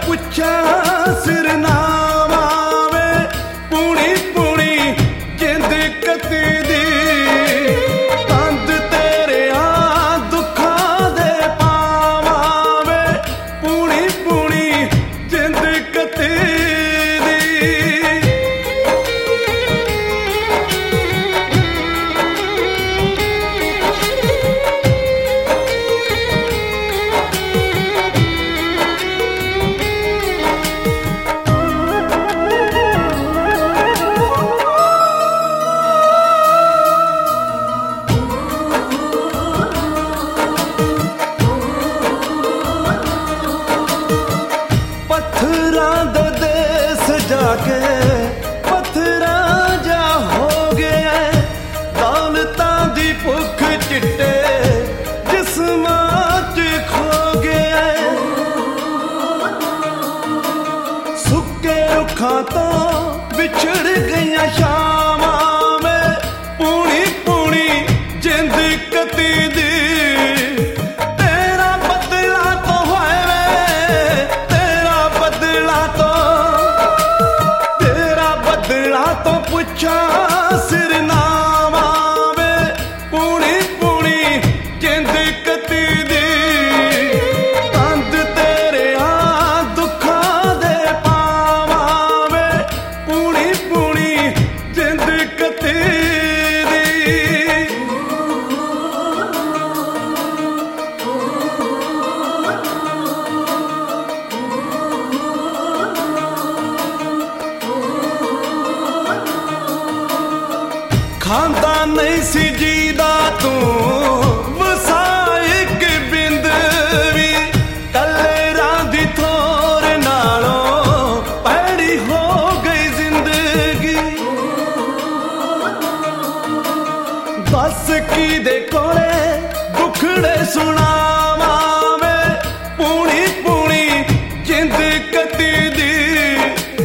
ਪੁੱਛਾਂ ਸਿਰਨਾਵਾ ਵੇ ਪੂਣੀ ਪੂਣੀ ਜਿੰਦ ਕਤੀ ਦੀ ਕੰਧ ਤੇਰਿਆਂ ਦੁੱਖਾਂ ਦੇ ਪਾਵਾਂ ਵੇ ਪੂਣੀ ਪੂਣੀ ਜਿੰਦ ਕਤੀ ਪੱਥਰਾਂ ਦੇ ਦੇਸ ਜਾ ਕੇ ਪੱਥਰਾਂ ਜਾ ਹੋ ਗਿਆ ਦੌਲਤਾਂ ਦੀ ਭੁੱਖ ਚਿੱਟੇ ਜਿਸਮਾਂ 'ਚ ਖੋ ਗਿਆ ਸੁੱਕੇ ਰੁੱਖਾਂ ਤੋਂ ਵਿਛੜ ਗਈਆਂ ਸ਼ਾਮਾਂ ਵੇ ਪੂਣੀ ਪੂਣੀ ਜਿੰਦ ਕਤੀ ਦੀ ਤੋਂ ਪੁੱਛਾਂ ਸਿਰਨਾਵਾ ਵੇ ਪੂਣੀ ਪੂਣੀ ਜਿੰਦ ਕਤੀ ਦੀ ਕੰਧ ਤੇਰਿਆਂ ਦੁੱਖਾਂ ਦੇ ਪਾਵਾਂ ਵੇ ਪੂਣੀ ਪੂਣੀ ਜਿੰਦ ਕਤੀ ਖਾਂਦਾ ਨਹੀਂ ਸੀ ਜੀਦਾ ਤੂੰ ਵਸਾਇਕ ਬਿੰਦ ਵੀ ਕਲੇਰਾਂ ਦੀ ਥੋਰ ਨਾਲੋਂ ਭੈੜੀ ਹੋ ਗਈ ਜ਼ਿੰਦਗੀ ਬਸ ਕਿਹਦੇ ਕੋਲੇ ਦੁੱਖੜੇ ਸੁਣਾਵਾਂ ਵੇ ਪੂਣੀ ਪੂਣੀ ਜਿੰਦ ਕਤੀ ਦੀ